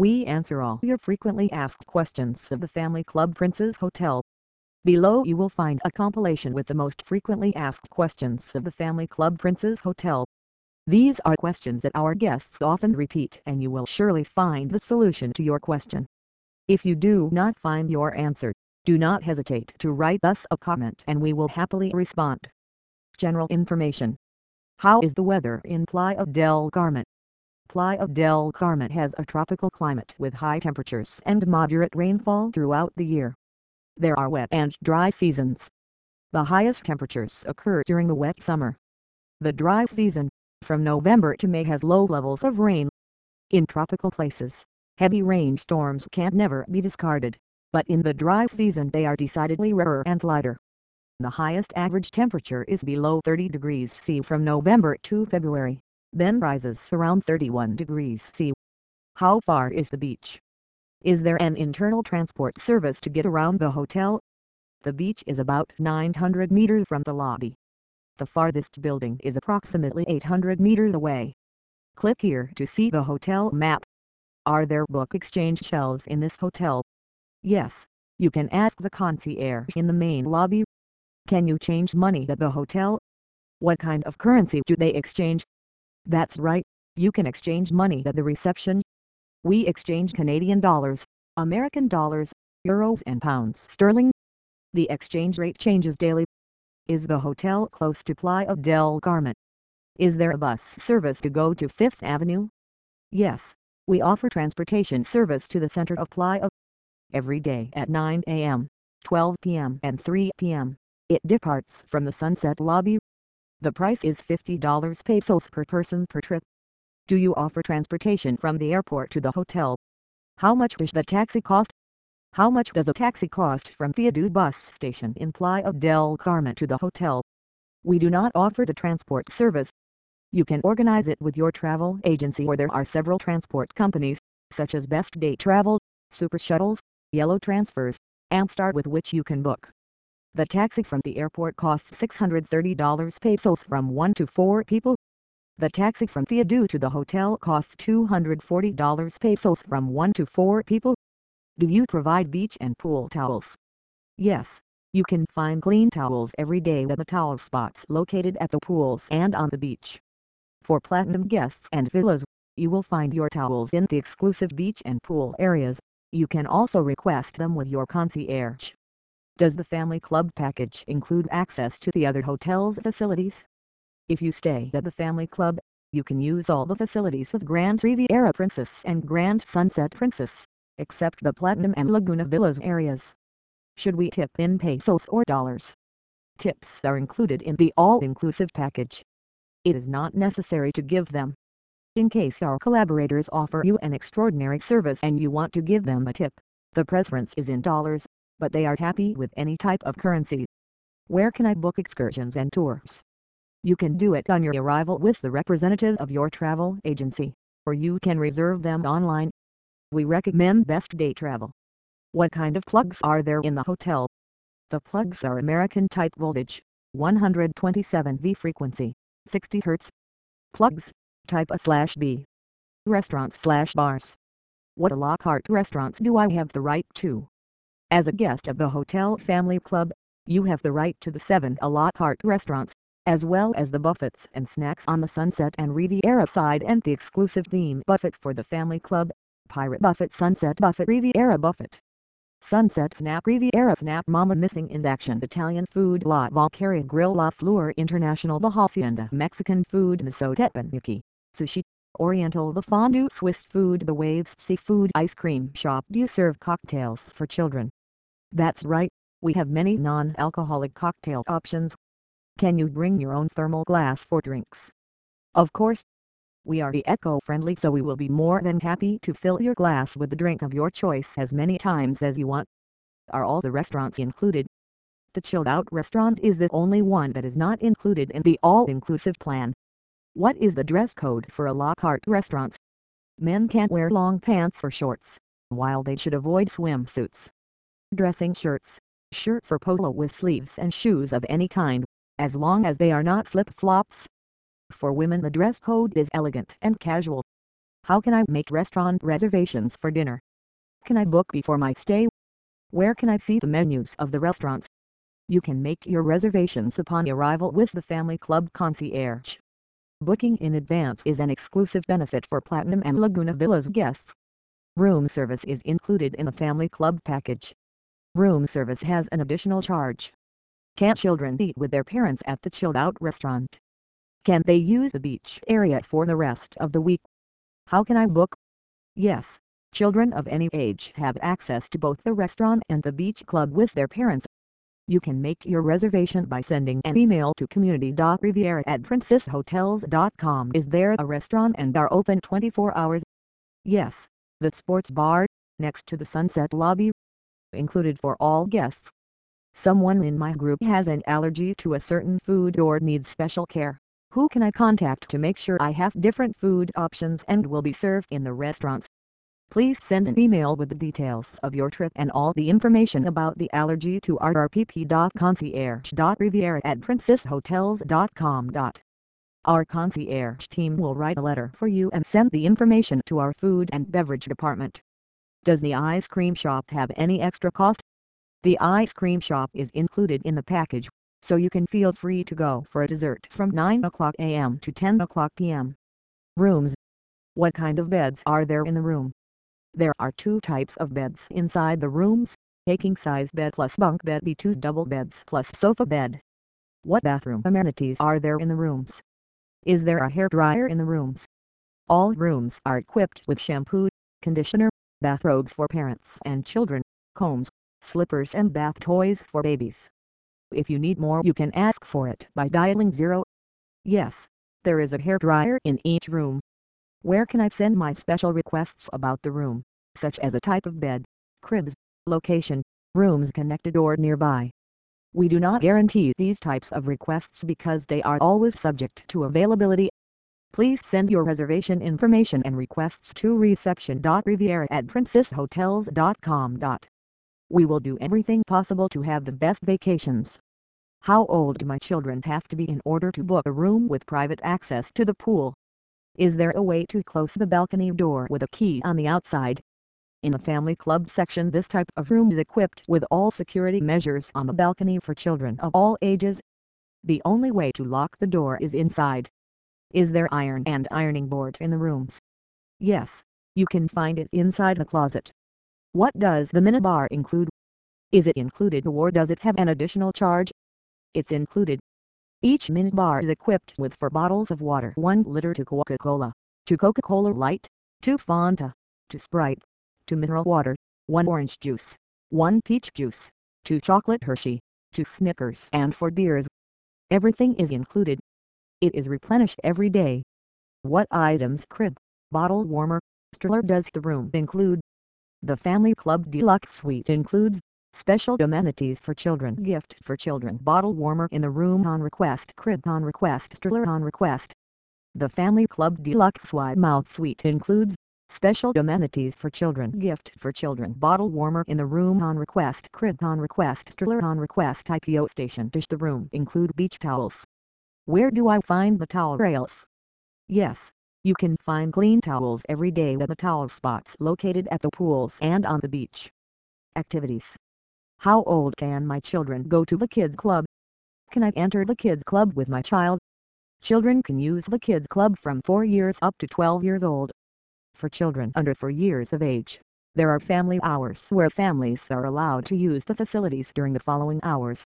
We answer all your frequently asked questions of the Family Club Princess Hotel. Below you will find a compilation with the most frequently asked questions of the Family Club Princess Hotel. These are questions that our guests often repeat, and you will surely find the solution to your question. If you do not find your answer, do not hesitate to write us a comment and we will happily respond. General information. How is the weather in Playa del Carmen? Playa del Carmen has a tropical climate with high temperatures and moderate rainfall throughout the year. There are wet and dry seasons. The highest temperatures occur during the wet summer. The dry season, from November to May, has low levels of rain. In tropical places, heavy rainstorms can never be discarded, but in the dry season they are decidedly rarer and lighter. The highest average temperature is below 30 degrees C from November to February, then rises around 31 degrees C. How far is the beach? Is there an internal transport service to get around the hotel? The beach is about 900 meters from the lobby. The farthest building is approximately 800 meters away. Click here to see the hotel map. Are there book exchange shelves in this hotel? Yes. You can ask the concierge in the main lobby. Can you change money at the hotel? What kind of currency do they exchange? That's right, you can exchange money at the reception. We exchange Canadian dollars, American dollars, euros and pounds sterling. The exchange rate changes daily. Is the hotel close to Playa del Carmen? Is there a bus service to go to Fifth Avenue? Yes, we offer transportation service to the center of Playa. Every day at 9 a.m., 12 p.m. and 3 p.m., it departs from the Sunset Lobby. The price is $50 pesos per person per trip. Do you offer transportation from the airport to the hotel? How much does the taxi cost? How much does a taxi cost from Viaduct bus station in Playa del Carmen to the hotel? We do not offer the transport service. You can organize it with your travel agency, or there are several transport companies, such as Best Day Travel, Super Shuttles, Yellow Transfers, and Star, with which you can book. The taxi from the airport costs $630 pesos from 1 to 4 people. The taxi from Viaduct to the hotel costs $240 pesos from 1 to 4 people. Do you provide beach and pool towels? Yes, you can find clean towels every day at the towel spots located at the pools and on the beach. For platinum guests and villas, you will find your towels in the exclusive beach and pool areas. You can also request them with your concierge. Does the Family Club package include access to the other hotel's facilities? If you stay at the Family Club, you can use all the facilities of Grand Riviera Princess and Grand Sunset Princess, except the Platinum and Laguna Villas areas. Should we tip in pesos or dollars? Tips are included in the all-inclusive package. It is not necessary to give them. In case our collaborators offer you an extraordinary service and you want to give them a tip, the preference is in dollars, but they are happy with any type of currency. Where can I book excursions and tours? You can do it on your arrival with the representative of your travel agency, or you can reserve them online. We recommend Best Day Travel. What kind of plugs are there in the hotel? The plugs are American type voltage, 127V frequency, 60 Hz. Plugs, type A/B. Restaurants/bars. What a la carte restaurants do I have the right to? As a guest of the Hotel Family Club, you have the right to the 7 a la carte restaurants, as well as the buffets and snacks on the Sunset and Riviera side, and the exclusive theme buffet for the Family Club, Pirate Buffet, Sunset Buffet, Riviera Buffet. Sunset Snap, Riviera Snap, Mama Missing in Action, Italian Food, La Valcaria Grill, La Fleur International, La Hacienda, Mexican Food, Miso Teppanyaki, Sushi, Oriental, The Fondue, Swiss Food, The Waves Seafood Ice Cream Shop. Do you serve cocktails for children? That's right, we have many non-alcoholic cocktail options. Can you bring your own thermal glass for drinks? Of course. We are eco-friendly, so we will be more than happy to fill your glass with the drink of your choice as many times as you want. Are all the restaurants included? The chilled out restaurant is the only one that is not included in the all-inclusive plan. What is the dress code for a la carte restaurants? Men can't wear long pants or shorts, while they should avoid swimsuits. Dressing shirts, shirts or polo with sleeves, and shoes of any kind, as long as they are not flip-flops. For women the dress code is elegant and casual. How can I make restaurant reservations for dinner? Can I book before my stay? Where can I see the menus of the restaurants? You can make your reservations upon arrival with the Family Club Concierge. Booking in advance is an exclusive benefit for Platinum and Laguna Villas guests. Room service is included in the Family Club package. Room service has an additional charge. Can children eat with their parents at the chilled out restaurant? Can they use the beach area for the rest of the week? How can I book? Yes, children of any age have access to both the restaurant and the beach club with their parents. You can make your reservation by sending an email to community.riviera@princesshotels.com. Is there a restaurant and bar open 24 hours? Yes, the sports bar, next to the Sunset Lobby. Included for all guests. Someone in my group has an allergy to a certain food or needs special care. Who can I contact to make sure I have different food options and will be served in the restaurants? Please send an email with the details of your trip and all the information about the allergy to rrpp.concierge.riviera@princesshotels.com. Our concierge team will write a letter for you and send the information to our food and beverage department. Does the ice cream shop have any extra cost? The ice cream shop is included in the package, so you can feel free to go for a dessert from 9 o'clock a.m. to 10 o'clock p.m. Rooms. What kind of beds are there in the room? There are 2 types of beds inside the rooms, king size bed plus bunk bed, B2 double beds plus sofa bed. What bathroom amenities are there in the rooms? Is there a hair dryer in the rooms? All rooms are equipped with shampoo, conditioner, bathrobes for parents and children, combs, slippers and bath toys for babies. If you need more, you can ask for it by dialing 0. Yes, there is a hair dryer in each room. Where can I send my special requests about the room, such as a type of bed, cribs, location, rooms connected or nearby? We do not guarantee these types of requests because they are always subject to availability. Please send your reservation information and requests to reception.riviera@princesshotels.com. We will do everything possible to have the best vacations. How old do my children have to be in order to book a room with private access to the pool? Is there a way to close the balcony door with a key on the outside? In the Family Club section, this type of room is equipped with all security measures on the balcony for children of all ages. The only way to lock the door is inside. Is there iron and ironing board in the rooms? Yes, you can find it inside the closet. What does the minibar include? Is it included or does it have an additional charge? It's included. Each minibar is equipped with 4 bottles of water, 1 liter to Coca-Cola, 2 Coca-Cola Light, 2 Fanta, 2 Sprite, 2 mineral water, 1 orange juice, 1 peach juice, 2 chocolate Hershey, 2 Snickers and 4 beers. Everything is included. It is replenished every day. What items, crib, bottle warmer, stroller does the room include? The Family Club Deluxe Suite includes special amenities for children, gift for children, bottle warmer in the room on request, crib on request, stroller on request. The Family Club Deluxe Wide Mouth Suite includes special amenities for children, gift for children, bottle warmer in the room on request, crib on request, stroller on request. IPO station dish. The room include beach towels. Where do I find the towel rails? Yes, you can find clean towels every day at the towel spots located at the pools and on the beach. Activities. How old can my children go to the kids club? Can I enter the kids club with my child? Children can use the kids club from 4 years up to 12 years old. For children under 4 years of age, there are family hours where families are allowed to use the facilities during the following hours: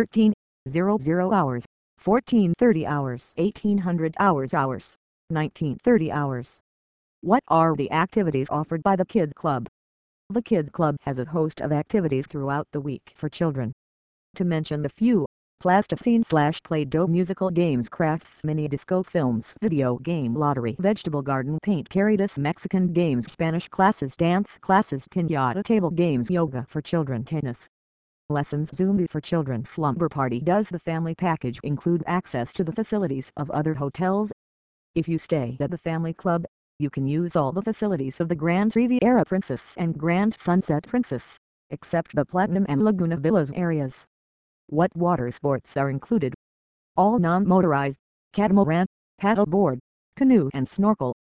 13:00 hours, 14:30 hours, 1800 hours, 19:30 hours. What are the activities offered by the Kids Club? The Kids Club has a host of activities throughout the week for children. To mention a few: Plasticine, Flash, Play-Doh, musical games, crafts, mini disco, films, video game, lottery, vegetable garden, paint, caritas, Mexican games, Spanish classes, dance classes, piñata, table games, yoga for children, tennis lessons, Zumba for children, slumber party. Does the family package include access to the facilities of other hotels? If you stay at the Family Club, you can use all the facilities of the Grand Riviera Princess and Grand Sunset Princess, except the Platinum and Laguna Villas areas. What water sports are included? All non-motorized, catamaran, paddleboard, canoe and snorkel.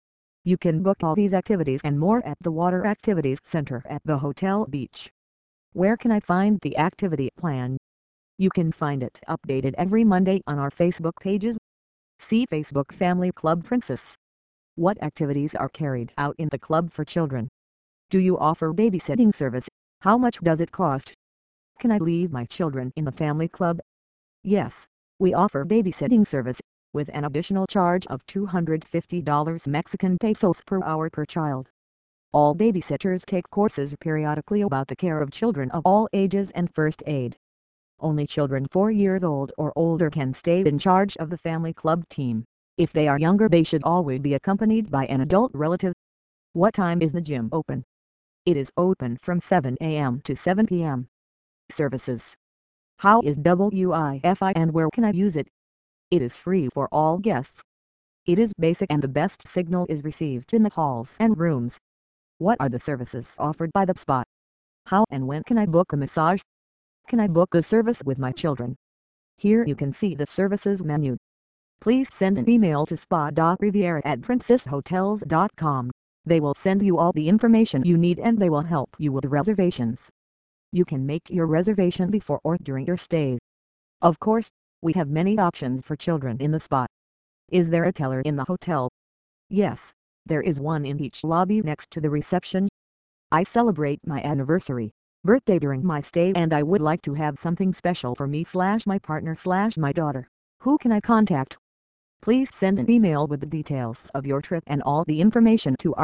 You can book all these activities and more at the Water Activities Center at the Hotel Beach. Where can I find the activity plan? You can find it updated every Monday on our Facebook pages. See Facebook Family Club Princess. What activities are carried out in the club for children? Do you offer babysitting service? How much does it cost? Can I leave my children in the family club? Yes, we offer babysitting service, with an additional charge of $250 Mexican pesos per hour per child. All babysitters take courses periodically about the care of children of all ages and first aid. Only children 4 years old or older can stay in charge of the family club team. If they are younger, they should always be accompanied by an adult relative. What time is the gym open? It is open from 7 a.m. to 7 p.m. Services. How is Wi-Fi and where can I use it? It is free for all guests. It is basic and the best signal is received in the halls and rooms. What are the services offered by the spa? How and when can I book a massage? Can I book a service with my children? Here you can see the services menu. Please send an email to spa.riviera@princesshotels.com. They will send you all the information you need and they will help you with the reservations. You can make your reservation before or during your stay. Of course, we have many options for children in the spa. Is there a teller in the hotel? Yes, there is one in each lobby next to the reception. I celebrate my birthday during my stay and I would like to have something special for me/my partner/my daughter. Who can I contact? Please send an email with the details of your trip and all the information to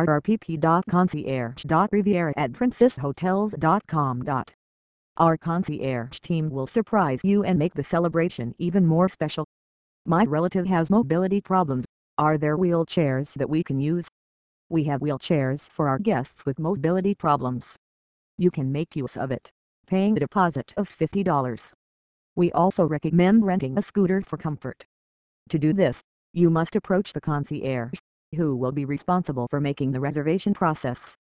rrpp.concierge.riviera@princesshotels.com. Our concierge team will surprise you and make the celebration even more special. My relative has mobility problems. Are there wheelchairs that we can use? We have wheelchairs for our guests with mobility problems. You can make use of it, paying a deposit of $50. We also recommend renting a scooter for comfort. To do this, you must approach the concierge, who will be responsible for making the reservation process.